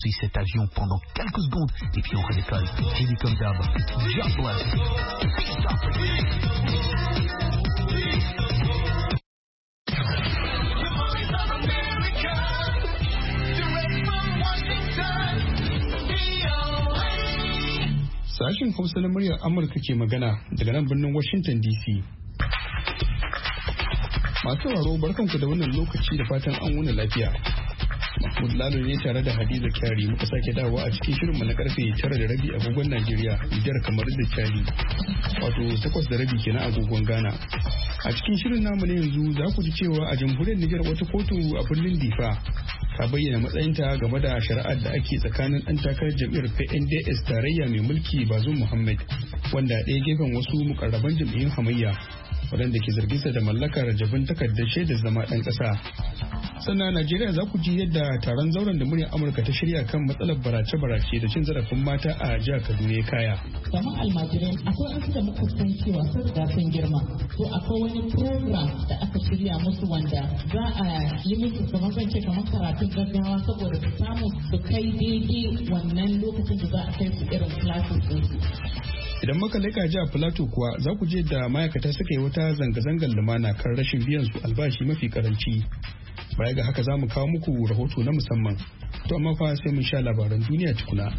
cet avion pendant quelques secondes et puis on redécolle. Heavy comme d'hab. God bless. Sashen Hausa na muryar Amurka ke magana daga nan birnin Washington DC. Masu sauraro barkanku da wannan lokaci da fatan an wuni lafiya. Mahmud Lalo ne tare da Hadiza Kyari muka sake dawowa a cikin shirinmu na karfe 9:30 agogon Najeriya, Nijar, kamar da Chadi. Wato 8:30 kenan agogon Ghana. A cikin shirin namu na yanzu za ku ji cewa a jamhuriyar Nijar wata kotu a birnin Difa ta bayyana matsayinta game da shari'ar da ake tsakanin ɗan takarar jam'iyyar PNDS tarayya mai mulki Bazoum Muhammad wanda ɗaya gefen wasu mukarraban jam'iyyun hamayya waɗanda ke zarginsa da mallakar jabin takardar shaidar zama ɗan ƙasa. Sannan Najeriya za ku ji yadda taron zauren da muryar Amurka ta shirya kan matsalar barace-barace da cin zarafin mata a jihar Kaduna ya kaya. Kamar almajirai akwai wasu da muka san cewa sun riga sun girma. To akwai wani program da aka shirya musu wanda za a yi musu kamar karatun gaggawa saboda su samu su kai daidai wannan lokacin da za a kai su irin classes ɗinsu. Idan muka leka jiha Plateau kuwa za ku je da ma'aikata suka yi wata zanga-zangar lumana kan rashin biyan su albashi mafi karanci. Baya ga haka za mu kawo muku rahoto na musamman. To amma fa sai mun sha labaran duniya tukuna.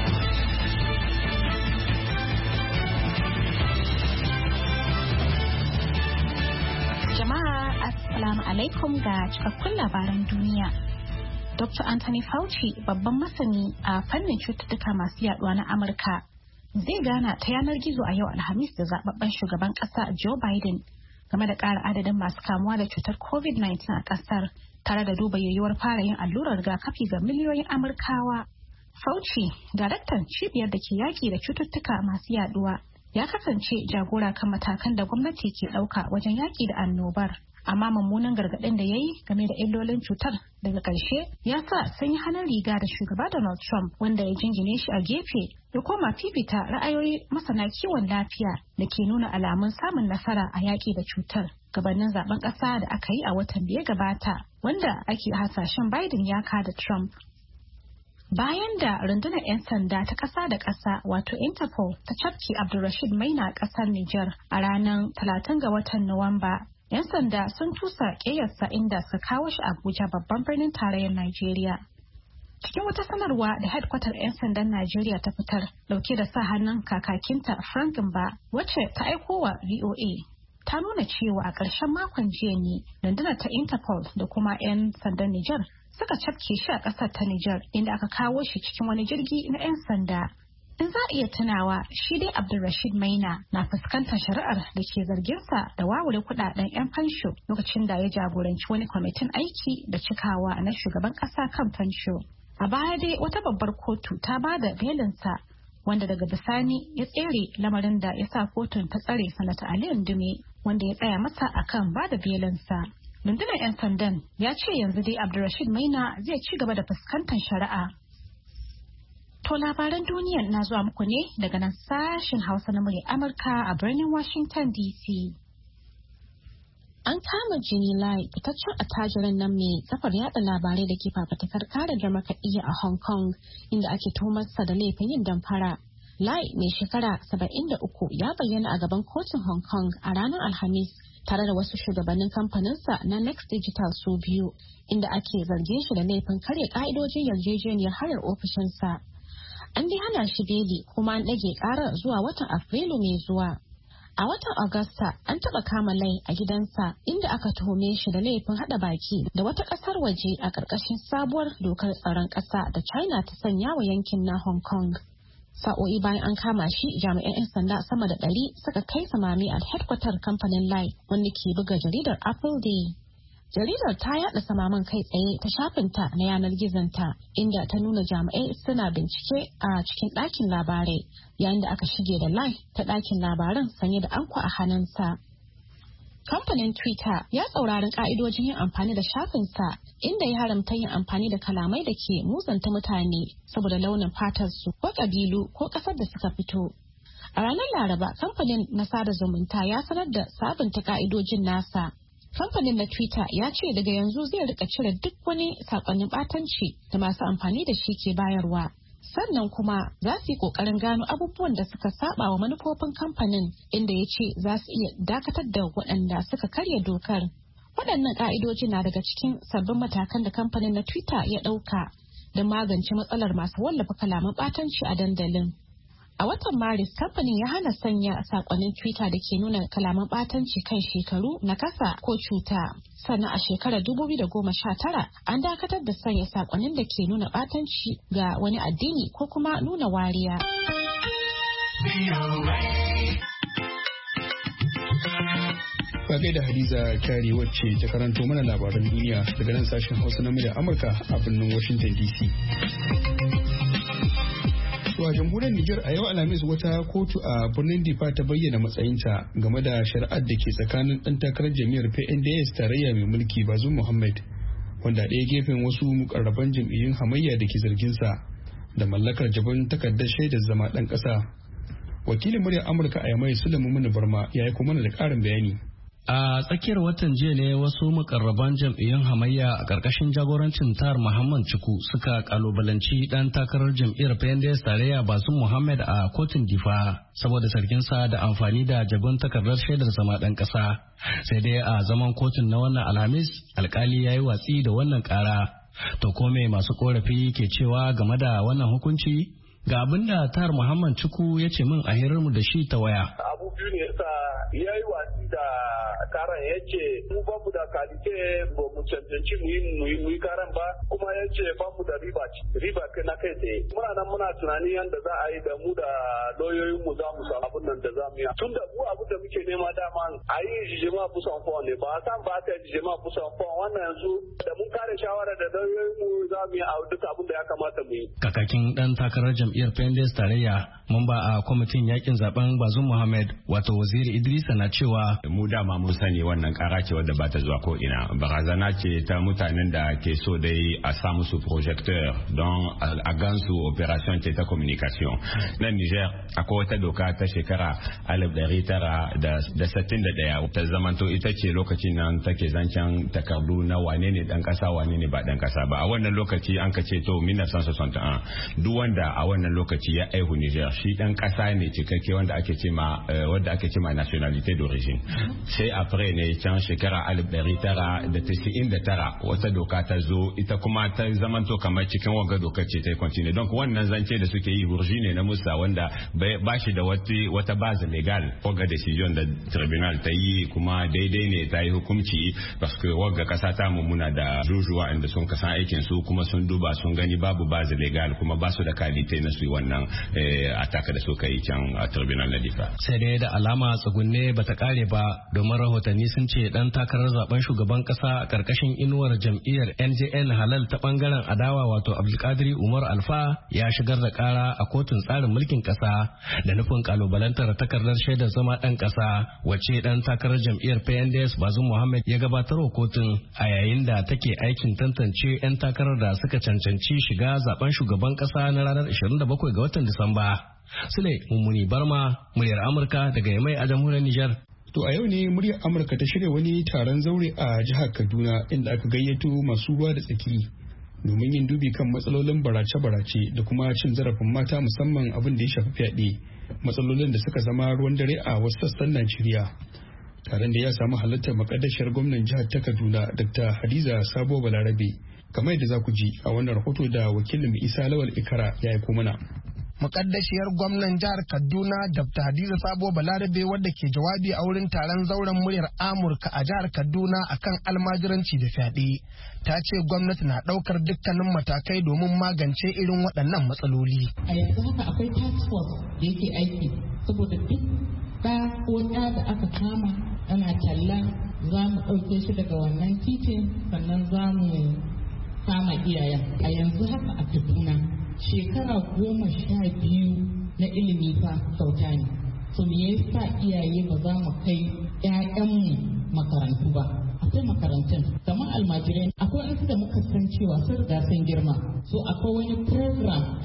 Jama'a assalamu alaikum ga cikakkun labaran duniya. Dr. Anthony Fauci, babban masani a fannin cututtuka masu yaduwa na Amurka, zai gana ta yanar gizo a yau Alhamis da zababben shugaban kasa Joe Biden game da ƙara adadin masu kamuwa da cutar COVID-19 a ƙasar tare da duba yiwuwar fara yin allurar rigakafi ga miliyoyin Amurkawa. Fauci, daraktan cibiyar da ke yaƙi da cututtuka masu yaduwa, ya kasance jagora kan matakan da gwamnati ke ɗauka wajen yaƙi da annobar. Amma mummunan gargaɗin da ya yi game da illolin cutar daga ƙarshe ya sa sun yi hannun riga da shugaba Donald Trump, wanda ya jingine shi a gefe ya koma fifita ra'ayoyi masana kiwon lafiya da ke nuna alamun samun nasara a yaƙi da cutar gabanin zaben ƙasa da aka yi a watan da ya gabata, wanda ake hasashen Biden ya kada Trump. Bayan da rundunar 'yan sanda ta ƙasa da ƙasa wato Interpol ta cafke Abdulrashid Maina a ƙasar Nijar a ranar 30 ga watan Nuwamba, 'yan sanda sun tusa ƙeyarsa inda suka kawo shi Abuja, babban birnin tarayyar Najeriya. Cikin wata sanarwa da headkwatar 'yan sandan Najeriya ta fitar dauke da sa hannun kakakinta Frank Mba, wacce ta aiko wa VOA, ta nuna cewa a ƙarshen makon jiya ne rundunar ta Interpol da kuma 'yan sandan Nijar suka cafke shi a ƙasar ta Nijar, inda aka kawo shi cikin wani jirgi na 'yan sanda. In za a iya tunawa, shi dai Abdulrashid Maina na fuskantar shari'ar da ke zarginsa da wawure kudaden 'yan fansho lokacin da ya jagoranci wani kwamitin aiki da cikawa na shugaban ƙasa kan fansho. A baya dai wata babbar kotu ta ba da belinsa, wanda daga bisani ya tsere, lamarin da ya sa kotun ta tsare sanata Ali Ndume, wanda ya tsaya masa akan ba da belinsa. Rundunar 'yan sandan ya ce yanzu dai Abdulrashid Maina zai ci gaba da fuskantar shari'a. To labaran duniya na zuwa muku ne daga nan sashen Hausa na muryar Amurka a birnin Washington DC. An kama Jini Lai, fitaccen attajirin nan mai kafar yada labarai da ke fafatakar kare demokradiyya a Hong Kong, inda ake tuhumarsa da laifin yin damfara. Lai, mai shekara 73, ya bayyana a gaban kotun Hong Kong a ranar Alhamis tare da wasu shugabannin kamfaninsa na Next Digital su biyu, inda ake zargin shi da laifin karya ka'idojin yarjejeniyar hayar ofishinsa. An dai hana shi beli kuma an ɗage ƙarar zuwa watan Afrilu mai zuwa. A watan Agusta an taɓa kama Lai a gidansa, inda aka tuhume shi da laifin haɗa baki da wata ƙasar waje a ƙarƙashin sabuwar dokar tsaron ƙasa da China ta sanya wa yankin na Hong Kong. Sa'o'i bayan an kama shi, jami'an 'yan sanda sama da 100 suka kai samami a headquarter kamfanin Lai, wanda ke buga jaridar Apple Day. Jaridar ta yada samaman kai tsaye ta shafinta na yanar gizonta, inda ta nuna jami'ai suna bincike a cikin ɗakin labarai, yayin da aka shige da Lai ta ɗakin labaran sanye da anko a hannunsa. Kamfanin Twitter ya tsauraran ka'idojin yin amfani da shafinsa, inda ya haramta yin amfani da kalamai da ke muzanta mutane saboda launin fatarsu ko ƙabilu ko ƙasar da suka fito. A ranar Laraba, kamfanin na sada zumunta ya sanar da sabunta ka'idojin nasa. Kamfanin na Twitter ya ce daga yanzu zai rika cire duk wani sakonnin batanci da masu amfani da shi ke bayarwa. Sannan kuma za su yi kokarin gano abubuwan da suka saba wa manufofin kamfanin, inda ya ce za su iya dakatar da waɗanda suka karya dokar. Waɗannan ƙa'idoji na daga cikin sabbin matakan da kamfanin na Twitter ya ɗauka don magance matsalar masu wallafa kalaman ɓatanci a dandalin. A watan Maris, kamfanin ya hana sanya sakonnin Twitter da ke nuna kalaman ɓatanci kan shekaru, nakasa ko cuta. Sannan a shekarar 2019 an dakatar da sanya sakonnin da ke nuna ɓatanci ga wani addini ko kuma nuna wariya. Bagai da Hadiza Kyari wacce ta karanto mana labaran duniya daga nan sashen Hausa na muryar Amurka a birnin Washington DC. A jamhuriyar Nijar a yau Alhamis wata kotu a birnin Difa ta bayyana matsayinta game da shari'ar da ke tsakanin ɗan takarar jam'iyyar PNDS tarayya mai mulki Bazoum Mohammed, wanda ɗaya gefen wasu mukarraban jam'iyyun hamayya da ke zarginsa da mallakar jabin takardar shaidar zama ɗan ƙasa. Wakilin muryar Amurka a Yamai Sulaiman Muni Barma ya yi kuma da ƙarin bayani. A tsakiyar watan jiya ne wasu mukarraban jam'iyyun hamayya a ƙarƙashin jagorancin Tar Muhammad Ciku suka kalubalanci ɗan takarar jam'iyyar PNDS tarayya Bazoum Mohammed a kotun Difa saboda sarkinsa da amfani da jabin takardar shaidar zama ɗan ƙasa. Sai dai a zaman kotun na wannan Alhamis, alkali ya yi watsi da wannan ƙara. To ko me masu korafi ke cewa game da wannan hukunci? Ga abin da Tar Muhammad Ciku ya ce min a hirarmu da shi ta waya. Abu biyu ne yasa ya yi watsi da karan, ya ce mu ba mu da kalite ba mu cancanci mu yi karan ba, kuma ya ce ba mu da riba na kai tsaye. Muna nan muna tunanin yadda za a yi da mu da lauyoyin mu za mu samu abin nan da za mu yi. Tun da mu abin da muke nema dama a yi jijima busan fon ne, ba a san ba ta jijima busan fon, wannan yanzu da mun kare shawara da lauyoyin mu za mu yi a duk abin da ya kamata mu yi. Kakakin dan takarar jam'iyyar PNDS tarayya mamba a kwamitin yakin zaben Bazoum Mohammed wato Waziri Idrisa na cewa mu dama mun sani wannan kara ce wadda ba ta zuwa ko ina, barazana ce ta mutanen da ke so dai a sa musu projecteur don a gansu operation ce ta communication. Nan Niger akwai wata doka ta shekara 1961 ta zamanto ita ce lokacin nan take zancen takardu na wane ne dan kasa wane ne ba dan kasa ba. A wannan lokaci an ka ce to 1961 duk wanda a wannan lokaci ya aihu Niger shi dan kasa ne cikakke wanda ake ce ma nationalité d'origine. Sai après ne can shekara 1999 wata doka ta zo ita kuma ta zamanto kamar cikin wanga dokar ce ta continue. Donc wannan zance da suke yi hurji ne na musa wanda ba shi da wata base legal. Wanga decision da tribunal ta yi kuma daidai ne, ta yi hukunci parce que wanga kasa ta muna da jujuwa inda sun kasan aikin su kuma sun duba sun gani babu base legal kuma ba su da kalite na su yi wannan ataka da suka yi can a tribunal na Difa. Sai dai da alama tsugunne bata kare ba domin rahotanni sun ce dan takarar zaben shugaban kasa a karkashin inuwar jam'iyyar NJN Halal ta bangaren adawa wato Abdulkadir Umar Alfa ya shigar da kara a kotun tsarin mulkin kasa da nufin kalubalantar takardar shaidar zama dan kasa wacce dan takarar jam'iyyar PNDS Bazoum Mohammed ya gabatar wa kotun a yayin da take aikin tantance 'yan takarar da suka cancanci shiga zaben shugaban kasa na ranar 27 ga watan Disamba. Sule Mummuni Barma, muryar Amurka daga Yamai a jamhuriyar Nijar. To a yau ne muryar Amurka ta shirya wani taron zaure a jihar Kaduna inda aka gayyato masu ruwa da tsaki domin yin dubi kan matsalolin barace-barace da kuma cin zarafin mata musamman abin da ya shafi fyaɗe, matsalolin da suka zama ruwan dare a wasu sassan Najeriya. Taron da ya samu halartar makaddashiyar gwamnan jihar ta Kaduna Dr. Hadiza Sabo Balarabe, kamar yadda za ku ji a wannan rahoto da wakilin Isa Lawal Ikara ya aiko mana. Mukaddashiyar gwamnan jihar Kaduna Dr. Hadiza Sabo Balarabe wadda ke jawabi a wurin taron zauren muryar Amurka a jihar Kaduna akan almajiranci da fyaɗe ta ce gwamnati na ɗaukar dukkanin matakai domin magance irin waɗannan matsaloli. A yanzu haka akwai task force da yake aiki saboda duk ɗa ko ɗa da aka kama ana talla za mu ɗauke shi daga wannan titin sannan za mu kama iyayen. A yanzu haka a Kaduna shekara 12 na ilimi fa kyauta ne. So me yasa iyaye ba za mu kai ƴaƴanmu makarantu ba? Akwai makarantun kamar almajirai, akwai wasu da muka san cewa sun riga sun girma. So akwai wani program da aka shirya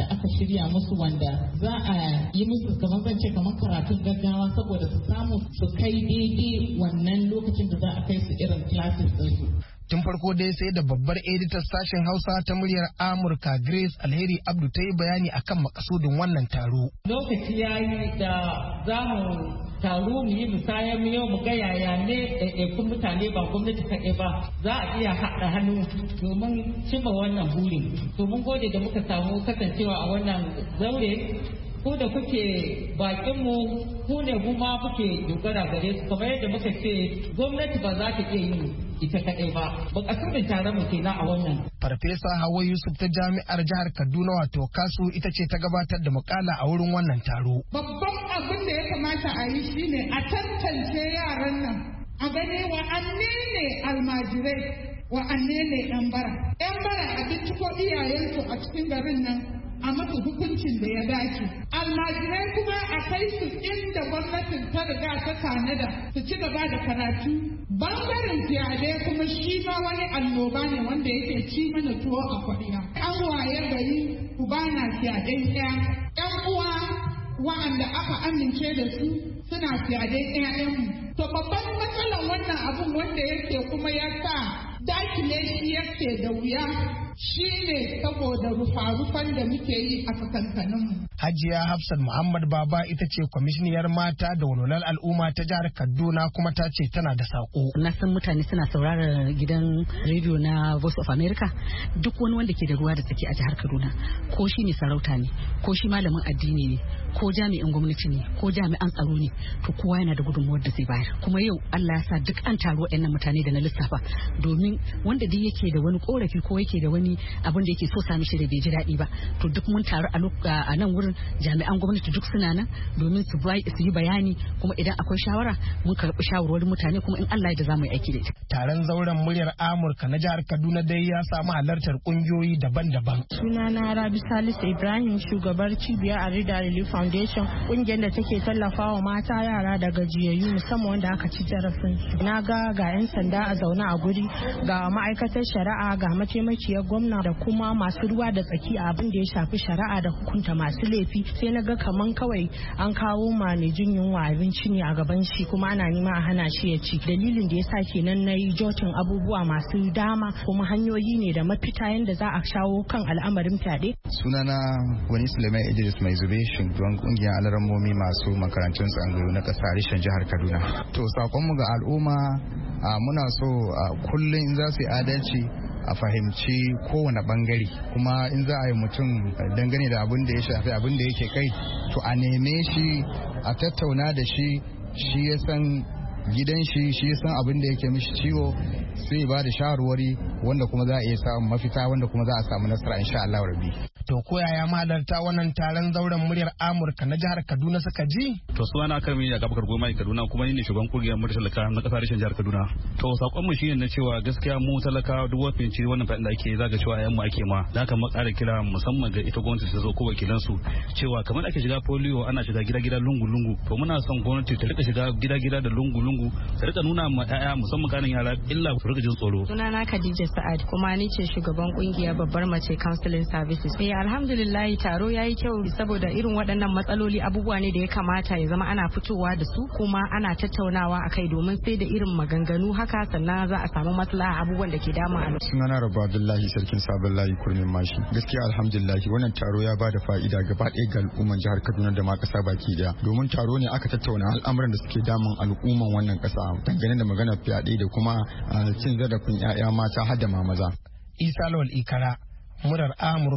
shirya musu wanda za a yi musu kamar zance kamar karatun gaggawa saboda su samu su kai daidai wannan lokacin da za a kai su irin classes ɗinsu. Tun farko dai sai da babbar editar sashen Hausa ta muryar Amurka Grace Alheri Abdu ta yi bayani akan makasudin wannan taro. Lokaci ya yi da za mu taro mu yi musayar mu yau mu ga yaya ne ɗaiɗaikun mutane ba gwamnati kaɗai ba za a iya haɗa hannu domin cimma wannan burin. To mun gode da muka samu kasancewa a wannan zaure. Ku da kuke bakinmu ku ne kuma kuke dogara gare su kamar yadda muka ce gwamnati ba za ta iya yin ita kaɗai ba. Makasudin taron mu kenan a wannan. Farfesa Hauwa Yusuf ta Jami'ar Jihar Kaduna wato KASU ita ce ta gabatar da mukala a wurin wannan taro. Babban abin da ya kamata a yi shine a tantance yaran nan a gani wa'anne ne almajirai wa'anne ne yan bara. Yan bara a binciko iyayensu a cikin garin nan a masa hukuncin da ya dace. Almajirai kuma a kai su inda gwamnatin ta riga ta tanada su ci gaba da karatu. Bangaren fyaɗe kuma shi ma wani annoba ne wanda yake ci mana tuwo a kwariya. An waye gari ku bana fyaɗen ɗaya. ‘Yan uwa wa'anda aka amince da su suna fyaɗen ‘ya'yanmu. To babban matsalar wannan abun wanda yake kuma ya sa dakile shi yake da wuya shi ne saboda rufa-rufan da muke yi a sakankaninmu. Hajiya Hafsat Muhammad Baba ita ce kwamishiniyar mata da walwalar al'umma ta jihar Kaduna kuma ta ce tana da sako. Na san mutane suna sauraron gidan rediyo na Voice of America. Duk wani wanda ke da ruwa da tsaki a jihar Kaduna, ko shi ne sarauta ne, ko shi malamin addini ne, ko jami'in gwamnati ne, ko jami'an tsaro ne, to kowa yana da gudunmuwar da zai bayar. Kuma yau Allah ya sa duk an taro waɗannan mutane da na lissafa, domin wanda duk yake da wani korafi ko yake da wani abin da yake so sami shi da bai ji daɗi ba, to duk mun taru a nan wurin jami'an gwamnati duk suna nan domin su yi bayani, kuma idan akwai shawara mun karɓi shawarwarin mutane kuma in Allah ya da za mu yi aiki da ita. Taron zauren muryar Amurka na jihar Kaduna dai ya samu halartar kungiyoyi daban-daban. Sunana Rabi Salisu Ibrahim, shugabar cibiyar Arida Relief Foundation, kungiyar da take tallafawa mata, yara da gajiyayyu musamman wanda aka ci zarafin su. Na ga 'yan sanda a zaune a guri, ga ma'aikatar shari'a, ga mataimakiyar gwamna da kuma masu ruwa da tsaki a abin da ya shafi shari'a da hukunta masu laifi. Sai na ga kaman kawai an kawo ma mai jin yunwa abinci ne a gaban shi kuma ana nema a hana shi ya ci. Dalilin da ya sa kenan na yi jotin abubuwa masu dama kuma hanyoyi ne da mafita yadda za a shawo kan al'amarin fyaɗe. Sunana wani Suleiman Idris Mai Zube, shugaban kungiyar alarammomi masu makarantun tsangayo na ƙasa reshen jihar Kaduna. To sakonmu ga al'umma muna so kullum in za su yi adalci a fahimci kowane bangare, kuma in za a yi mutum dangane da abin da ya shafi abin da yake kai, to a neme shi a tattauna da shi, shi ya san gidan shi ya san abin da yake mishi ciwo, sai ba da shawarwari wanda kuma za a iya samun mafita, wanda kuma za a samu nasara insha Allah rabbi. To ko yaya mahalarta wannan taron zauren muryar Amurka na jihar Kaduna suka ji? To sunana Akarmi ya Gabakar Goma Kaduna, kuma ni ne shugaban kungiyar muryar talaka na kasar reshen jihar Kaduna. To sakon mu shine na cewa gaskiya mu talaka duk wani finci wannan fadin da ake zaga cewa ayyan mu ake ma. Da haka mu ƙara kira musamman ga ita gwamnati ta zo ko wakilan su cewa kamar ake shiga polio ana shiga gida-gida lungu-lungu. To muna son gwamnati ta rika shiga gida-gida da lungu-lungu, ta rika nuna ma ƴaƴa musamman kanin yara illa su rika jin tsoro. Sunana Khadija Sa'ad, kuma ni ce shugaban kungiyar babbar mace counseling services. Alhamdulillah taro ya yi kyau saboda irin waɗannan matsaloli abubuwa ne da ya kamata ya zama ana fitowa da su kuma ana tattaunawa a kai, domin sai da irin maganganu haka sannan za a samu maslaha abubuwan da ke damu a Sunana Rabu Abdullahi, sarkin sabon layi kurmin mashi. Gaskiya alhamdulillah wannan taro ya bada fa'ida gaba ɗaya ga al'umman jihar Kaduna da ma ƙasa baki ɗaya, domin taro ne aka tattauna al'amuran da suke damun al'umman wannan ƙasa dangane da maganar fyaɗe da kuma cin zarafin 'ya'ya mata har da ma maza. Isa Lawal Ikara, murar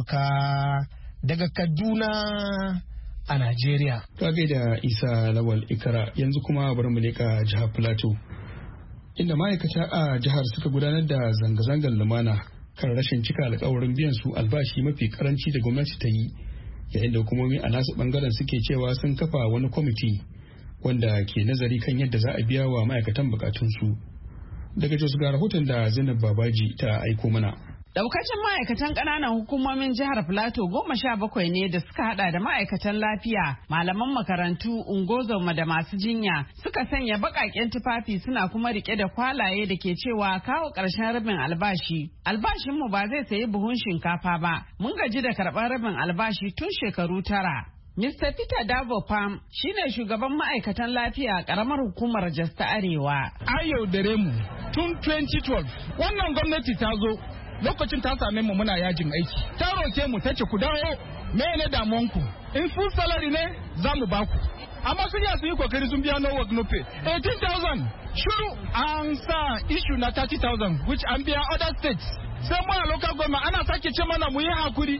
Amurka daga Kaduna a Najeriya. Ka gaida Isa Lawal Ikara. Yanzu kuma bari mu leƙa jihar Plateau, inda ma'aikata a jihar suka gudanar da zanga-zangar lumana kan rashin cika alkawarin biyan su albashi mafi karanci da gwamnati ta yi, yayin da hukumomi a nasu bangaren suke cewa sun kafa wani kwamiti wanda ke nazari kan yadda za a biya wa ma'aikatan bukatunsu. Daga Jos ga rahoton da Zainab Babaji ta aiko mana. Daukacin ma'aikatan ƙananan hukumomin jihar Plateau 17 ne da suka hada da ma'aikatan lafiya, malaman makarantu, ungozoma da masu jinya suka sanya baƙaƙen tufafi suna kuma rike da kwalaye da ke cewa kawo ƙarshen rabin albashi. Albashinmu ba zai sayi buhun shinkafa ba, mun gaji da karɓar rabin albashi tun shekaru 9. Mr. Peter Davo Pam shine shugaban ma'aikatan lafiya a ƙaramar hukumar Jos ta Arewa. An yaudare mu tun 2012. Wannan gwamnati ta zo lokacin ta same mu muna yajin aiki. Ta roke mu ta ce ku dawo mene damuwanku. In full salary ne za mu baku. Amma sun yi kokari sun biya no work no pay. 18,000 shiru an sa issue na 30,000 which an biya other states. Sai mu a local government ana sake ce mana mu yi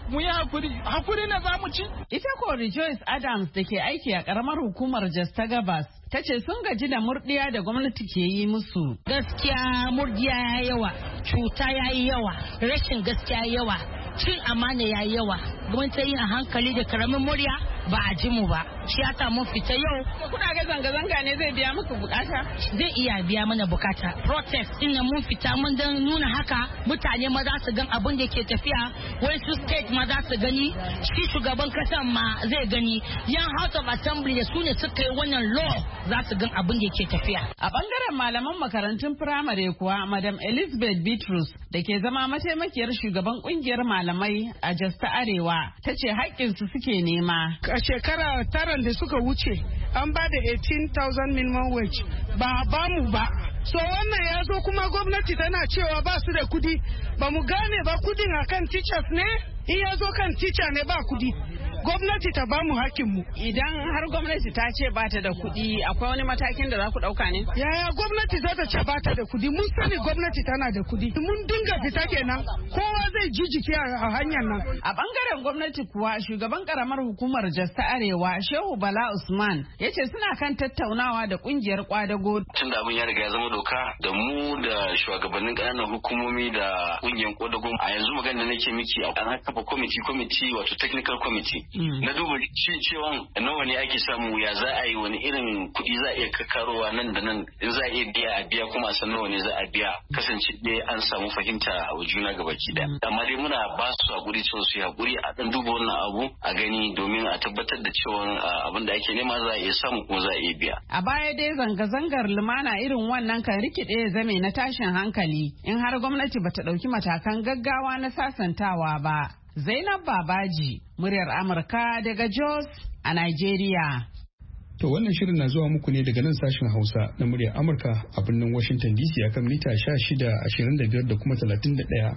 hakuri ne za mu ci. Ita ko Rejoice Adams da ke aiki a karamar hukumar Jos ta Gabas ta ce sun gaji da murdiya da gwamnati ke yi musu. Gaskiya murdiya ya yawa, cuta ya yi yawa, rashin gaskiya yawa, cin amana ya yi yawa. Gwamnati yin a hankali da karamin murya ba a ji mu ba. Shi ya mun fita yau. Kuna ga zanga-zanga ne zai biya muku bukata? Zai iya biya mana bukata. Protest din mun fita mun dan nuna haka mutane ma za su gan abin da ke tafiya. Wani su state ma za su gani. Shi shugaban kasan ma zai gani. Yan House of Assembly da su ne suka yi wannan law za su gan abin da ke tafiya. A bangaren malaman makarantun firamare kuwa Madam Elizabeth Bitrus da ke zama mataimakiyar shugaban kungiyar malamai a Jos ta Arewa ta ce haƙƙinsu suke nema. A shekara tara da suka wuce an ba da 18,000 minimum wage ba mu ba. So wannan ya zo kuma gwamnati tana cewa ba su da kudi, ba mu gane ba kudin akan teachers ne, in ya zo kan teacher ne ba kudi. Gwamnati ta ba mu hakinmu. Idan har gwamnati ta ce ba ta da kuɗi, akwai wani matakin da za ku ɗauka ne? Yaya gwamnati za ta ce ba ta da kuɗi? Mun sani gwamnati tana da kuɗi. Mun dinga fita kenan, kowa zai ji jiki a hanyar nan. A ɓangaren gwamnati kuwa shugaban ƙaramar hukumar Jos ta Arewa Shehu Bala Usman ya ce suna kan tattaunawa da ƙungiyar ƙwadago. Tun da abin ya riga ya zama doka da mu da shugabannin ƙananan hukumomi da ƙungiyar ƙwadago a yanzu magana da nake miki an kafa kwamiti wato technical committee. Na duba cewa nawa ne ake samu ya za a yi wani irin kuɗi za a iya kakarowa nan da nan in za a iya biya kuma a san nawa ne za a biya kasance dai an samu fahimta a juna gabaki daya amma dai muna ba su hakuri cewa su hakuri a dan duba wannan abu a gani domin a tabbatar da cewa abin da ake nema za a iya samu kuma za a iya biya. A baya dai zanga-zangar lumana irin wannan kan rikide ya zame na tashin hankali in har gwamnati bata ɗauki matakan gaggawa na sasantawa ba. Zainab Babaji, muryar Amurka daga Jos a Nigeria. To wannan shirin na zuwa muku ne daga nan sashen Hausa na muryar Amurka a birnin Washington DC akan mita 16, 25 da kuma 31.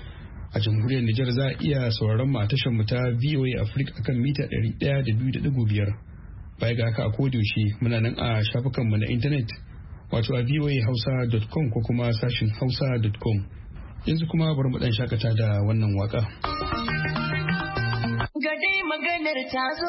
A jamhuriyar Nijar za a iya sauraron mu a tashar mu ta VOA Africa akan mita 102.5. Baya ga haka a kodayaushe muna nan a shafukan mu na intanet wato a voahausa.com ko kuma sashen hausa.com. Yanzu kuma bari mu dan shakata da wannan waka. Gade maganar ta zo.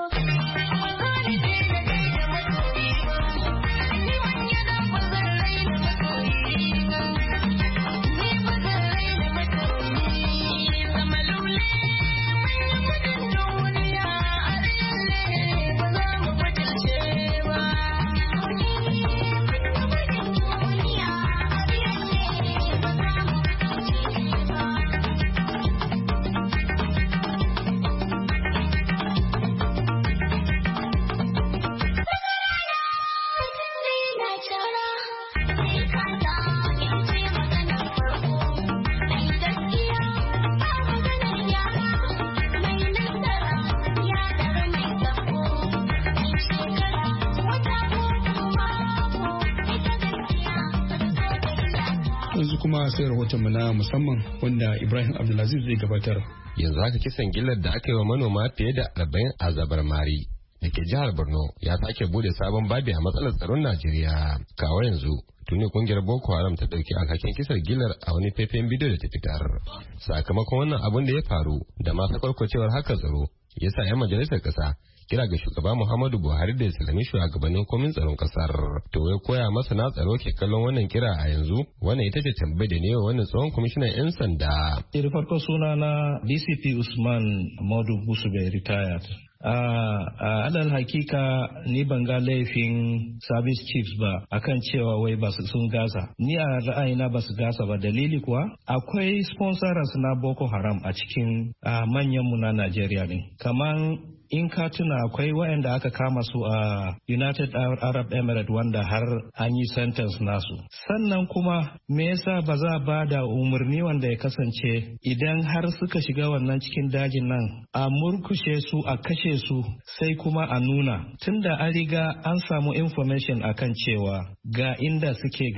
Yanzu kuma sai rahotonmu na musamman wanda Ibrahim Abdulaziz zai gabatar. Yanzu haka kisan gillar da aka yi wa manoma fiye da 40 a Zabar Mari da ke jihar Borno ya sake bude sabon babi a matsalar tsaron Najeriya. Kawo yanzu tuni kungiyar Boko Haram ta dauki alhakin kisar gillar a wani faifan bidiyo da ta fitar. Sakamakon wannan abun da ya faru da ma sakwarkwacewar haka tsaro ya sa 'yan majalisar ƙasa kira ga shugaba Muhammadu Buhari da islami shugabannin komin tsaron kasar. To wai koya masana tsaro ke kallon wannan kira a yanzu? Wannan ita ce tambayar da ne wa wannan tsohon kwamishinan 'yan sanda. Da farko suna na DCP Usman Modu Busube retired. alal hakika ni ban ga laifin service chiefs ba akan cewa wai ba su sun gasa. Ni a ra'ayina ba su gasa ba, dalili kuwa akwai sponsors na Boko Haram a cikin manyanmu na Najeriya ne. Kaman in ka tuna akwai waɗanda aka kama su a United Arab Emirates wanda har an yi sentence nasu. Sannan kuma me yasa ba za ba da umarni wanda ya kasance idan har suka shiga wannan cikin dajin nan a murkushe su a kashe su sai kuma a nuna tunda an riga an samu information akan cewa ga inda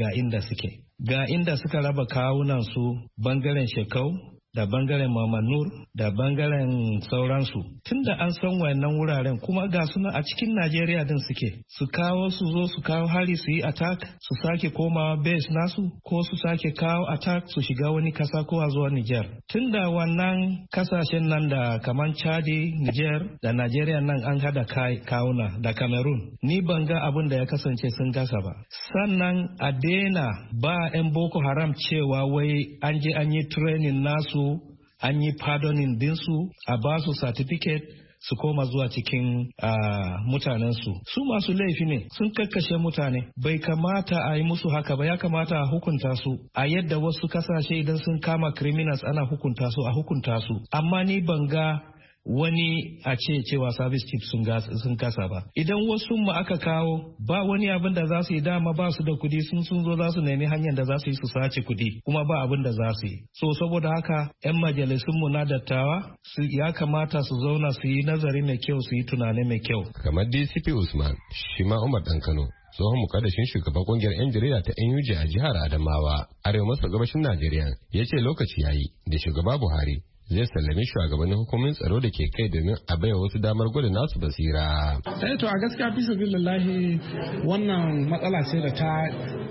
suka raba kawunan su bangaren Shekau da bangaren Mamanur da bangaren sauransu. Tunda an san wayannan wuraren kuma ga suna a cikin Najeriya din suke. Su kawo hari su yi attack su sake komawa base nasu ko su sake kawo attack su shiga wani kasa ko a zuwa Niger. Tunda wannan kasashen nan da kaman Chadi, Niger da Najeriya nan an hada kawuna da Cameroon. Ni ban ga abin da ya kasance sun gasa ba. Sannan a daina ba 'yan Boko Haram cewa wai an je an yi training nasu an yi pardoning dinsu a ba su certificate su koma zuwa cikin mutanensu. Su masu laifi ne sun kakkashe mutane, bai kamata a yi musu haka ba, ya kamata a hukunta su a yadda wasu kasashe idan sun kama criminals ana hukunta su amma ni ban ga wani a cewa service chief sun kasa ba. Idan wasu mu aka kawo ba wani abin da za su yi, dama ba su da kudi, sun zo za su nemi hanyar da za su yi su sace kudi kuma ba abin da za su yi. So saboda haka 'yan majalisunmu na dattawa ya kamata su zauna su yi nazari mai kyau, su yi tunani mai kyau. Kamar DCP Usman, shi ma Umar Dan Kano, tsohon mukaddashin shugaban kungiyar 'yan jarida ta NUJ a jihar Adamawa, arewa maso gabashin Najeriya, ya ce lokaci yayi da shugaba Buhari zai sallami shugabannin hukumin tsaro da ke kai domin a baiwa wasu damar gwada nasu basira. To a gaskiya fi sabilillahi wannan matsala ce da ta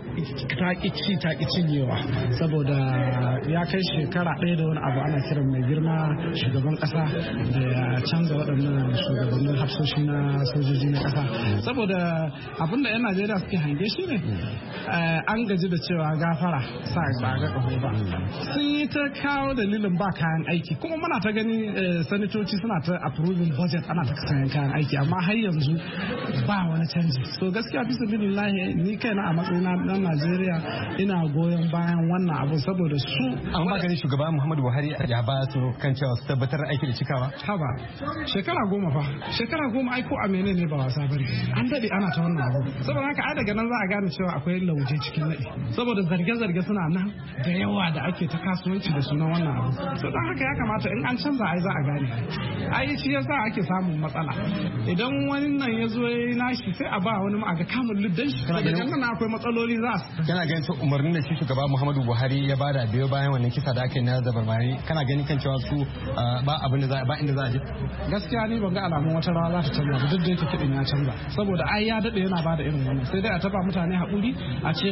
ƙi cinyewa saboda ya kai shekara ɗaya da wani abu ana kiran mai girma shugaban ƙasa da ya canza waɗannan shugabannin hafsoshi na sojoji na ƙasa saboda abin da 'yan Najeriya suke hange shi ne an gaji da cewa gafara sa ba ga ƙaho ba. Sun yi ta kawo dalilin ba kayan aiki kuma muna ta gani sanatoci suna ta approving budget ana ta kasayen kayan aiki amma har yanzu ba wani canji. So gaskiya fi sabilillahi ni kaina a matsayina na Najeriya ina goyon bayan wannan abu saboda su amma ganin shugaba Muhammadu Buhari ya ba su kan cewa su tabbatar aiki da cikawa. Haba shekara 10 ai ko a menene ba wasa bane an dade ana ta wannan abu saboda haka ai daga nan za a gane cewa akwai lauje cikin nadi saboda zarge-zarge suna nan da yawa da ake ta kasuwanci da sunan wannan abu so dan haka ya kamata in an canza ai za a gane ai shi yasa ake samun matsala idan wani nan ya zo yayi nashi sai a ba wani ma ga kamun luddan shi daga nan akwai matsaloli za kana ganin to umarnin da shi shugaba Muhammadu Buhari ya bada biyo bayan wannan kisa da aka yi na Zabarmari kana ganin kan cewa su ba abin da ba inda za a je gaskiya ni ban ga alamun wata rawa za ta canza ba duk da yake kidin ya canza saboda ai ya dade yana bada irin wannan sai dai a taba mutane hakuri a ce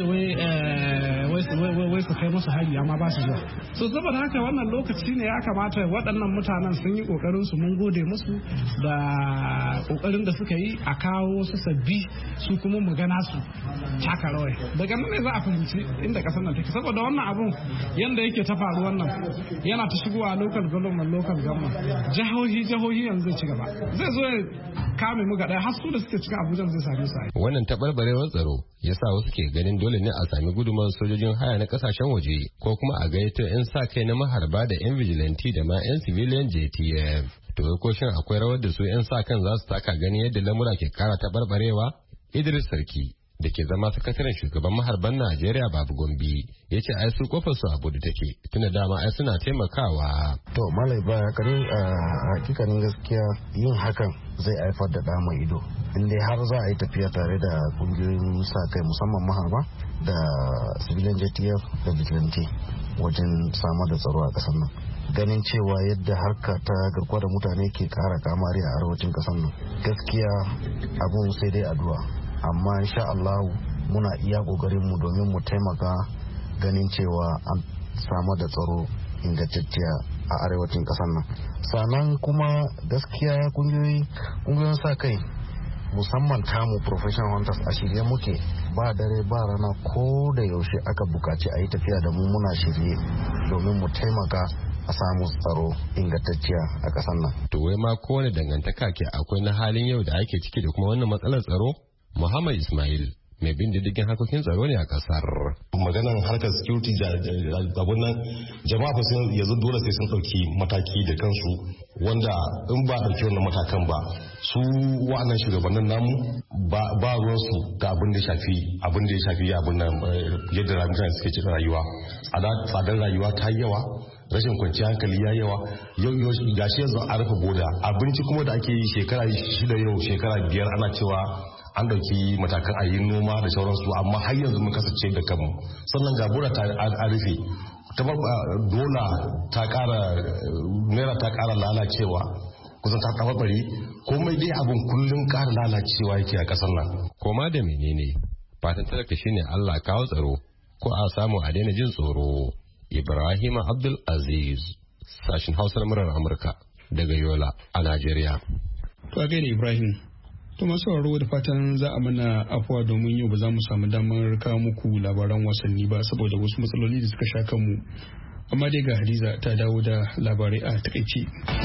wai su kai musu hari amma ba su zuwa so saboda haka wannan lokaci ne ya kamata waɗannan mutanen sun yi kokarin su mun gode musu da kokarin da suka yi a kawo su sabbi su kuma mu gana su taka rawai daga nan ne za a fahimci inda kasar nan take saboda wannan abun yanda yake ta faru wannan yana ta shigowa local government jihohi yanzu zai ci gaba zai zo ya kame mu ga har su da suke cikin Abuja zai same su wannan tabarbarewar tsaro yasa wasu ke ganin dole ne a sami gudunmawar sojojin haya na kasashen waje ko kuma a gayyato 'yan sa kai na maharba da 'yan vigilante da ma 'yan civilian JTF to ko shin akwai rawar da su 'yan sa kan za su taka ganin yadda lamura ke kara tabarbarewa Idris Sarki da ke zama sakataren shugaban maharban Najeriya Babu Gombe ya ce ai su kofar su abu da take tuna dama ai suna taimakawa. To malai ba kare a hakikanin gaskiya yin hakan zai haifar da dama ido inda har za a yi tafiya tare da kungiyoyin sa kai musamman maharba da civilian JTF da vigilante wajen samar da tsaro a kasar nan. Ganin cewa yadda harka ta garkuwa da mutane ke kara kamari a arewacin kasar nan gaskiya abun sai dai addu'a. Amma insha Allah muna iya kokarin mu domin mu taimaka ganin cewa an samar da tsaro ingantacciya a arewacin kasar nan sannan kuma gaskiya kungiyoyin sa kai musamman tamu professional hunters a shirye muke ba dare ba rana ko da yaushe aka bukaci a yi tafiya da mu muna shirye domin mu taimaka a samu tsaro ingantacciya a ƙasar nan. To wai ma kowane dangantaka ke akwai na halin yau da ake ciki da kuma wannan matsalar tsaro? Muhammad Ismail mai bin diddigin harkokin tsaro ne a kasar. Maganan harkar security abun nan jama'a fa yanzu dole sai sun ɗauki mataki da kansu wanda in ba ɗauki wannan matakan ba su wa'annan shugabannin namu ba ruwansu ga abin da ya shafi abin nan yadda mutane suke cikin rayuwa. Tsadar rayuwa ta yi yawa, rashin kwanciyar hankali ya yawa, yau gashi yanzu a rufe boda, abinci kuma da ake yi shekara 6 yau shekara 5 ana cewa an dauki matakan a yi noma da sauransu, amma har yanzu mun kasance da kanmu. Sannan ga boda a rufe, dola ta kara, naira ta kara lalacewa, kusan ta tabarbare, komai dai abin kullum kara lalacewa yake a kasar nan. Koma da menene fatan talaka shine Allah kawo tsaro ko a samu a daina jin tsoro. Ibrahim Abdul Aziz, sashin Hausa na murar Amurka daga Yola a Najeriya. To a gaida Ibrahim. To masu sauraro da fatan za a mana afuwa domin yau ba za mu samu damar kawo muku labaran wasanni ba saboda wasu matsaloli da suka sha kanmu. Amma dai ga Hadiza ta dawo da labarai a takaice.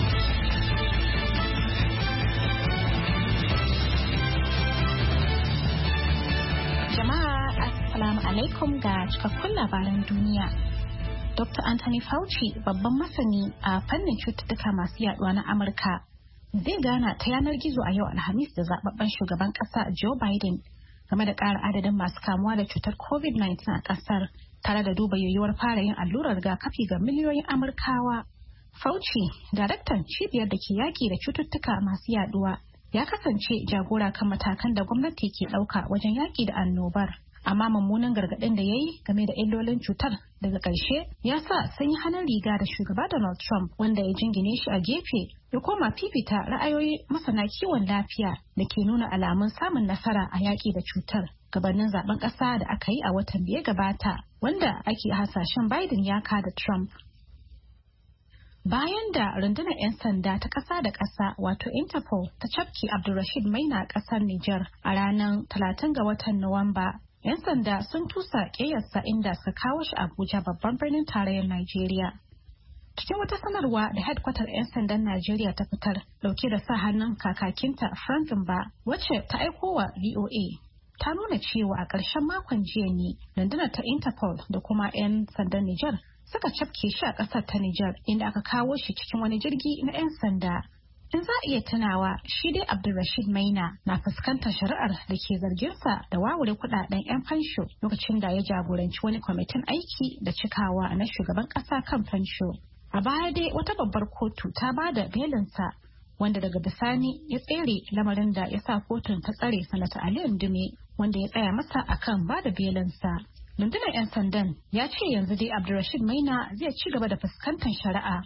Jama'a assalamu alaikum ga cikakkun labaran duniya. Dr. Anthony Fauci, babban masani a fannin cututtuka masu yaduwa na Amurka, zai gana ta yanar gizo a yau Alhamis da zababben shugaban kasa Joe Biden game da ƙara adadin masu kamuwa da cutar COVID-19 a ƙasar, tare da duba yiwuwar fara yin allurar rigakafi ga miliyoyin Amurkawa. Fauci, daraktan cibiyar da ke yaƙi da cututtuka masu yaduwa, ya kasance jagora kan matakan da gwamnati ke ɗauka wajen yaƙi da annobar. Amma mummunan gargaɗin da ya yi game da illolin cutar daga ƙarshe ya sa sun yi hannun riga da shugaba Donald Trump, wanda ya jingine shi a gefe ya koma fifita ra'ayoyi masana kiwon lafiya da ke nuna alamun samun nasara a yaƙi da cutar gabanin zaben ƙasa da aka yi a watan da ya gabata, wanda ake hasashen Biden ya kada Trump. Bayan da rundunar 'yan sanda ta ƙasa da ƙasa wato Interpol ta cafke Abdulrashid Maina a ƙasar Nijar a ranar 30 ga watan Nuwamba, 'yan sanda sun tusa ƙeyarsa inda suka kawo shi Abuja, babban birnin tarayyar Najeriya. Cikin wata sanarwa da hedkwatar 'yan sandan Najeriya ta fitar dauke da sa hannun kakakinta Frank Mba, wacce ta aiko wa VOA, ta nuna cewa a ƙarshen makon jiya ne rundunar ta Interpol da kuma 'yan sandan Nijar suka cafke shi a ƙasar ta Nijar, inda aka kawo shi cikin wani jirgi na 'yan sanda. In za a iya tunawa, shi dai Abdulrashid Maina na fuskantar shari'ar da ke zarginsa da wawure kudaden 'yan fansho lokacin da ya jagoranci wani kwamitin aiki da cikawa na shugaban kasa kan fansho. A baya dai wata babbar kotu ta ba da belinsa, wanda daga bisani ya tsere, lamarin da ya sa kotun ta tsare Sanata Ali Ndume, wanda ya tsaya masa akan ba da belinsa. Rundunar 'yan sandan ya ce yanzu dai Abdulrashid Maina zai ci gaba da fuskantar shari'a.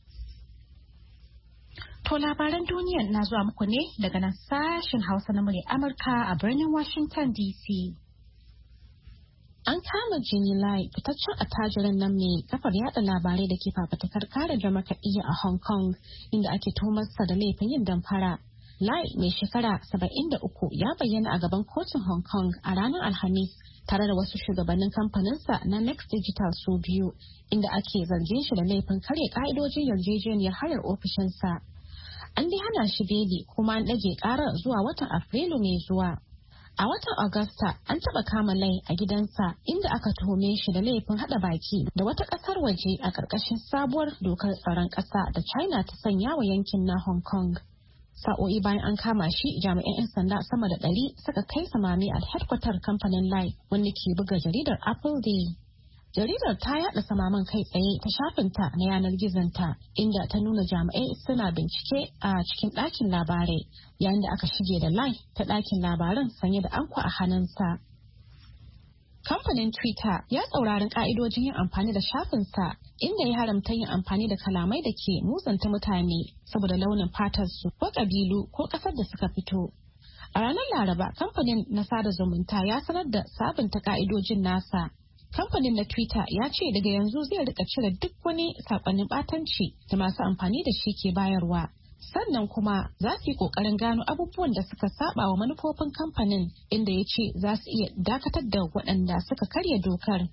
To labaran duniya na zuwa muku ne daga nan sashen Hausa na murya Amurka a birnin Washington DC. An kama Jimmy Lai, fitaccen attajirin nan mai kafar yada labarai da ke fafatakar kare demokradiyya a Hong Kong, inda ake tuhumarsa da laifin yin damfara. Lai, mai shekara 73, ya bayyana a gaban kotun Hong Kong a ranar Alhamis tare da wasu shugabannin kamfaninsa na Next Digital su biyu, inda ake zargin shi da laifin karya ka'idojin yarjejeniyar hayar ofishinsa. An dai hana shi beli kuma an ɗage ƙarar zuwa watan Afrilu mai zuwa. A watan Agusta an taɓa kama Lai a gidansa, inda aka tuhume shi da laifin haɗa baki da wata ƙasar waje a ƙarƙashin sabuwar dokar tsaron ƙasa da China ta sanya wa yankin na Hong Kong. Sa'o'i bayan an kama shi, jami'an 'yan sanda sama da 100 suka kai samami a hedkwatar kamfanin Lai, wanda ke buga jaridar Apple Day. Jaridar ta yada samaman kai tsaye ta shafinta na yanar gizonta, inda ta nuna jami'ai suna bincike a cikin ɗakin labarai, yayin da aka shige da Lai ta ɗakin labaran sanye da anko a hannunsa. Kamfanin Twitter ya tsauraran ƙa'idojin yin amfani da shafinsa, inda ya haramta yin amfani da kalamai da ke muzanta mutane saboda launin fatarsu ko ƙabilu ko ƙasar da suka fito. A ranar Laraba, kamfanin na sada zumunta ya sanar da sabunta ƙa'idojin nasa. Kamfanin na Twitter ya ce daga yanzu zai rika cire duk wani saƙonnin ɓatanci da masu amfani da shi ke bayarwa. Sannan kuma za su yi ƙoƙarin gano abubuwan da suka saba wa manufofin kamfanin, inda ya ce za su iya dakatar da waɗanda suka karya dokar.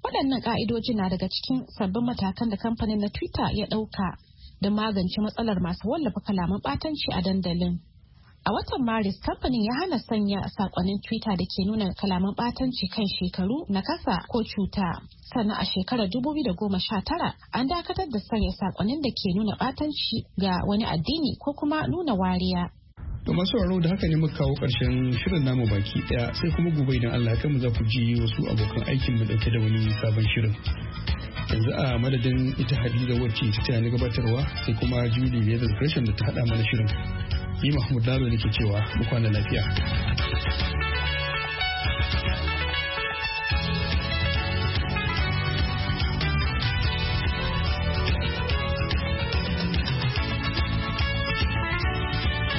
Waɗannan ƙa'idoji na daga cikin sabbin matakan da kamfanin na Twitter ya ɗauka don magance matsalar masu wallafa kalaman ɓatanci a dandalin. A watan Maris, kamfanin ya hana sanya sakonnin Twitter da ke nuna kalaman ɓatanci kan shekaru, nakasa ko cuta. Sannan a shekarar 2019 an dakatar da sanya sakonnin da ke nuna ɓatanci ga wani addini ko kuma nuna wariya. To masu sauraro da haka ne muka kawo ƙarshen shirin namu baki ɗaya, sai kuma gobe idan Allah ya mu za ku ji wasu abokan aikin mu dauke da wani sabon shirin. Yanzu a madadin ita Hadiza wacce ta na gabatarwa sai kuma Julie Leather Gresham da ta haɗa mana shirin. Ni Mahmud Lalo ne ke cewa mu kwana lafiya.